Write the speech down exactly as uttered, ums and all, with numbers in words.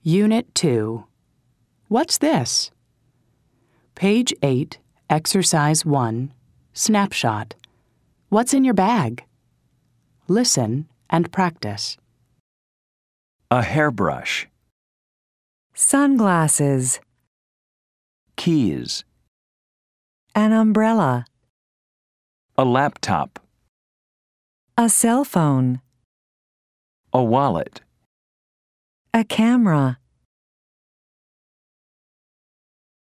Unit two. What's this? Page eight, Exercise one, Snapshot. What's in your bag? Listen and practice. A hairbrush. Sunglasses. Keys. An umbrella. A laptop. A cell phone. A wallet. A camera.